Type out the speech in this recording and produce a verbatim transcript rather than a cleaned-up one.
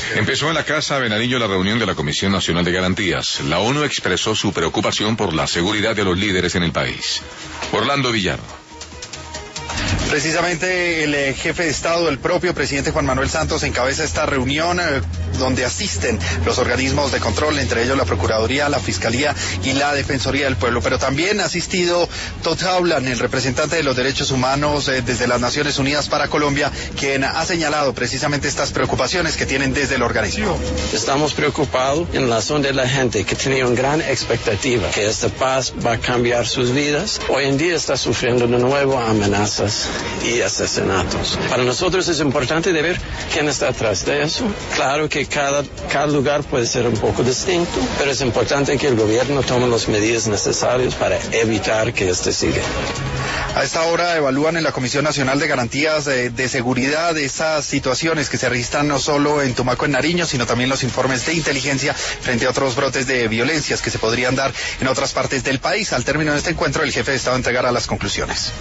Empezó en la Casa de Nariño la reunión de la Comisión Nacional de Garantías. La ONU expresó su preocupación por la seguridad de los líderes en el país. Orlando Villardo. Precisamente el eh, jefe de Estado, el propio presidente Juan Manuel Santos, encabeza esta reunión eh, donde asisten los organismos de control, entre ellos la Procuraduría, la Fiscalía y la Defensoría del Pueblo. Pero también ha asistido Todd Howland, el representante de los derechos humanos eh, desde las Naciones Unidas para Colombia, quien ha señalado precisamente estas preocupaciones que tienen desde el organismo. Estamos preocupados en la zona de la gente que tenía una gran expectativa que esta paz va a cambiar sus vidas. Hoy en día está sufriendo de nuevo amenazas y asesinatos. Para nosotros es importante de ver quién está atrás de eso. Claro que cada, cada lugar puede ser un poco distinto, pero es importante que el gobierno tome las medidas necesarias para evitar que esto siga. A esta hora evalúan en la Comisión Nacional de Garantías de, de Seguridad esas situaciones que se registran no solo en Tumaco, en Nariño, sino también los informes de inteligencia frente a otros brotes de violencias que se podrían dar en otras partes del país. Al término de este encuentro, el jefe de Estado entregará las conclusiones.